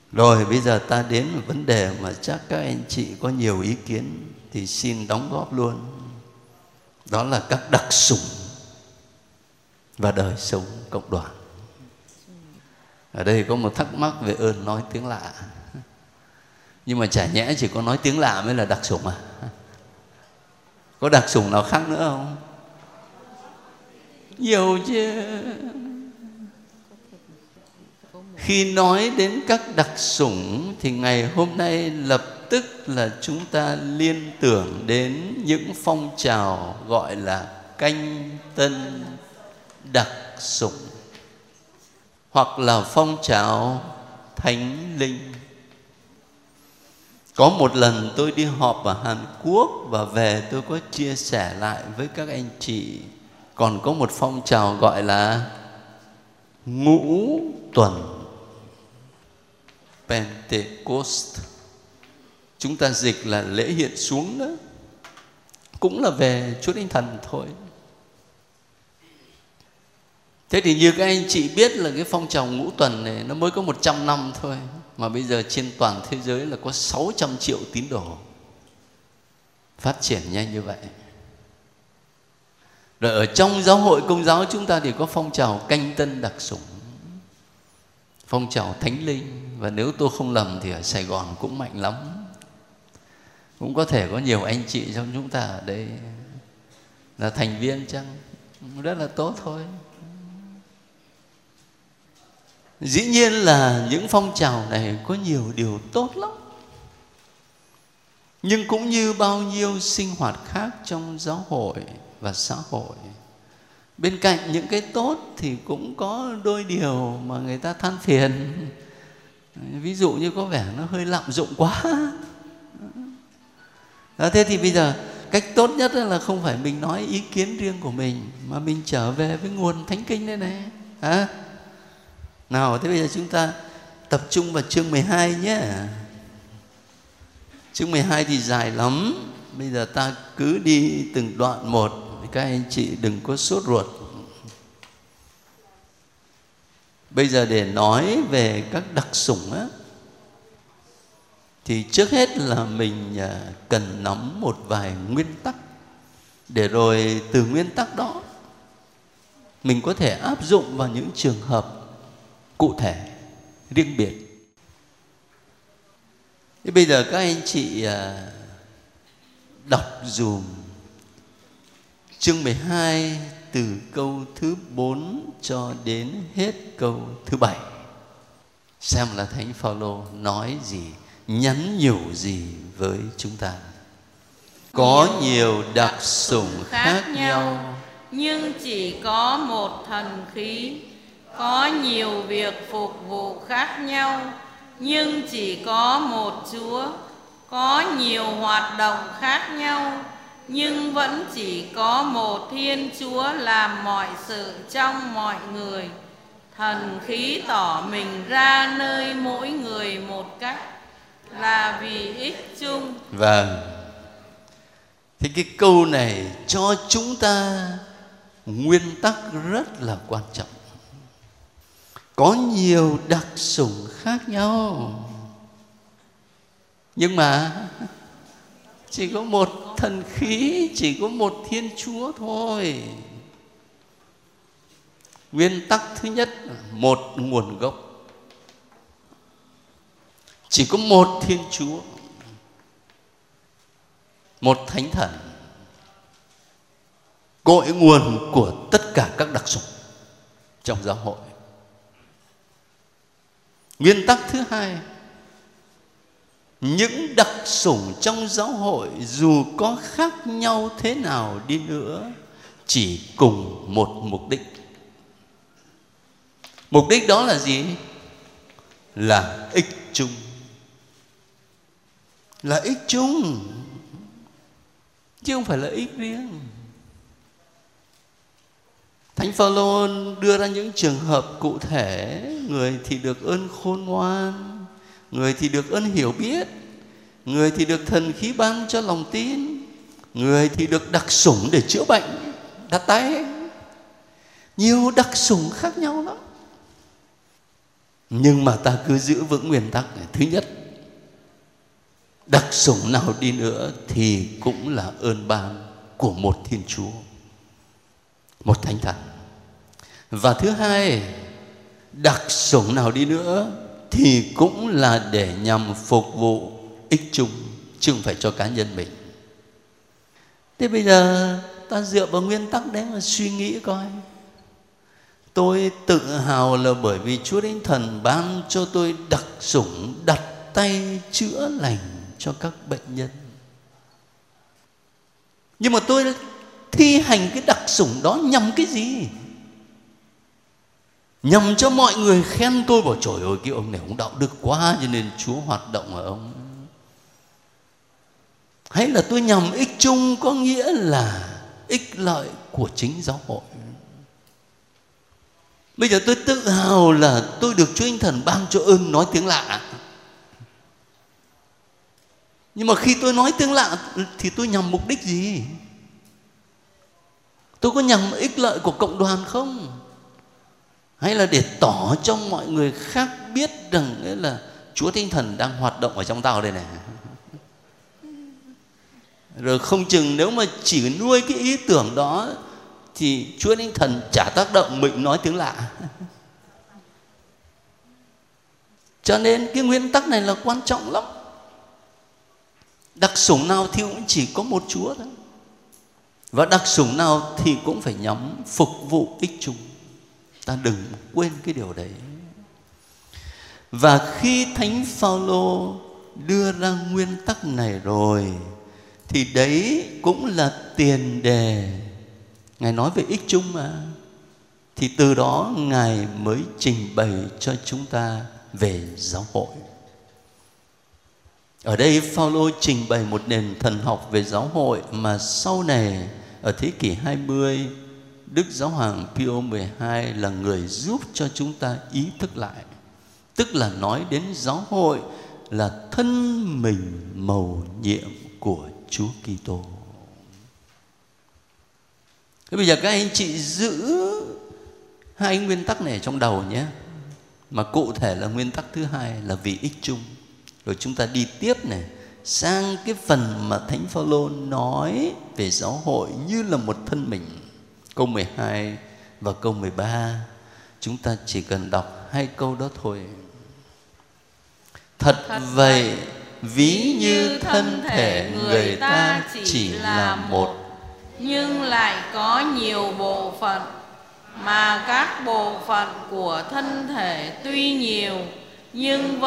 Rồi bây giờ ta đến một vấn đề mà chắc các anh chị có nhiều ý kiến thì xin đóng góp luôn. Đó là các đặc sủng và đời sống cộng đoàn. Ở đây có một thắc mắc về ơn nói tiếng lạ. Nhưng mà chả nhẽ chỉ có nói tiếng lạ mới là đặc sủng à? Có đặc sủng nào khác nữa không? Nhiều chứ. Khi nói đến các đặc sủng thì ngày hôm nay lập tức là chúng ta liên tưởng đến những phong trào gọi là canh tân đặc sủng, hoặc là phong trào thánh linh. Có một lần tôi đi họp ở Hàn Quốc và về tôi có chia sẻ lại với các anh chị, còn có một phong trào gọi là ngũ tuần Pentecost. Chúng ta dịch là lễ hiện xuống đó, cũng là về Chúa Thánh Thần thôi. Thế thì như các anh chị biết là cái phong trào ngũ tuần này nó mới có 100 năm thôi, mà bây giờ trên toàn thế giới là có 600 triệu tín đồ. Phát triển nhanh như vậy. Rồi ở trong giáo hội Công giáo chúng ta thì có phong trào canh tân đặc sủng, phong trào thánh linh. Và nếu tôi không lầm thì ở Sài Gòn cũng mạnh lắm. Cũng có thể có nhiều anh chị trong chúng ta ở đây là thành viên chăng? Rất là tốt thôi. Dĩ nhiên là những phong trào này có nhiều điều tốt lắm, nhưng cũng như bao nhiêu sinh hoạt khác trong giáo hội và xã hội, bên cạnh những cái tốt thì cũng có đôi điều mà người ta than phiền. Ví dụ như có vẻ nó hơi lạm dụng quá. Thế thì bây giờ cách tốt nhất là không phải mình nói ý kiến riêng của mình, mà mình trở về với nguồn thánh kinh đây này. Nào, thế bây giờ chúng ta tập trung vào chương 12 nhé. Chương 12 thì dài lắm. Bây giờ ta cứ đi từng đoạn một, các anh chị đừng có sốt ruột. Bây giờ để nói về các đặc sủng á, thì trước hết là mình cần nắm một vài nguyên tắc, để rồi từ nguyên tắc đó mình có thể áp dụng vào những trường hợp cụ thể, riêng biệt. Thế bây giờ các anh chị đọc dùm chương 12 từ câu thứ 4 cho đến hết câu thứ 7. Xem là Thánh Phaolô nói gì, nhắn nhủ gì với chúng ta. Có nhiều đặc sủng khác nhau, nhưng chỉ có một thần khí. Có nhiều việc phục vụ khác nhau, nhưng chỉ có một Chúa. Có nhiều hoạt động khác nhau, nhưng vẫn chỉ có một Thiên Chúa làm mọi sự trong mọi người. Thần khí tỏ mình ra nơi mỗi người một cách, là vì ích chung. Vâng. Thì cái câu này cho chúng ta nguyên tắc rất là quan trọng. Có nhiều đặc sủng khác nhau, nhưng mà chỉ có một thần khí, chỉ có một Thiên Chúa thôi. Nguyên tắc thứ nhất, một nguồn gốc. Chỉ có một Thiên Chúa, một Thánh Thần, cội nguồn của tất cả các đặc sủng trong giáo hội. Nguyên tắc thứ hai, những đặc sủng trong giáo hội dù có khác nhau thế nào đi nữa, chỉ cùng một mục đích. Mục đích đó là gì? Là ích chung. Là ích chung, chứ không phải là ích riêng. Thánh Phaolô đưa ra những trường hợp cụ thể. Người thì được ơn khôn ngoan, người thì được ơn hiểu biết, người thì được thần khí ban cho lòng tin, người thì được đặc sủng để chữa bệnh, đặt tay. Nhiều đặc sủng khác nhau lắm. Nhưng mà ta cứ giữ vững nguyên tắc này. Thứ nhất, đặc sủng nào đi nữa thì cũng là ơn ban của một Thiên Chúa, một Thánh Thần. Và thứ hai, đặc sủng nào đi nữa thì cũng là để nhằm phục vụ ích chung, chứ không phải cho cá nhân mình. Thế bây giờ ta dựa vào nguyên tắc đấy mà suy nghĩ coi. Tôi tự hào là bởi vì Chúa Thánh Thần ban cho tôi đặc sủng đặt tay chữa lành cho các bệnh nhân. Nhưng mà tôi thi hành cái đặc sủng đó nhằm cái gì? Nhằm cho mọi người khen tôi, bảo trời ơi cái ông này ông đạo đức quá cho nên Chúa hoạt động ở ông. Hay là tôi nhằm ích chung, có nghĩa là ích lợi của chính giáo hội. Bây giờ tôi tự hào là tôi được Chúa Thánh Thần ban cho ơn nói tiếng lạ. Nhưng mà khi tôi nói tiếng lạ thì tôi nhằm mục đích gì? Tôi có nhằm ích lợi của cộng đoàn không? Hay là để tỏ cho mọi người khác biết rằng ấy là Chúa Thánh Thần đang hoạt động ở trong tao đây này. Rồi không chừng nếu mà chỉ nuôi cái ý tưởng đó thì Chúa Thánh Thần chả tác động mình nói tiếng lạ. Cho nên cái nguyên tắc này là quan trọng lắm. Đặc sủng nào thì cũng chỉ có một Chúa thôi. Và đặc sủng nào thì cũng phải nhắm phục vụ ích chung. Ta đừng quên cái điều đấy. Và khi Thánh Phaolô đưa ra nguyên tắc này rồi thì đấy cũng là tiền đề. Ngài nói về ích chung mà. Thì từ đó Ngài mới trình bày cho chúng ta về giáo hội. Ở đây Phaolô trình bày một nền thần học về giáo hội mà sau này ở thế kỷ 20 Đức Giáo hoàng Pio 12 là người giúp cho chúng ta ý thức lại. Tức là nói đến giáo hội là thân mình mầu nhiệm của Chúa Kitô. Thế bây giờ các anh chị giữ hai nguyên tắc này trong đầu nhé. Mà cụ thể là nguyên tắc thứ hai là vì ích chung. Rồi chúng ta đi tiếp này sang cái phần mà Thánh Phaolô nói về giáo hội như là một thân mình. Câu 12 và câu 13. Chúng ta chỉ cần đọc hai câu đó thôi. Thật vậy, ví như thân thể người ta chỉ là một, nhưng lại có nhiều bộ phận, mà các bộ phận của thân thể tuy nhiều nhưng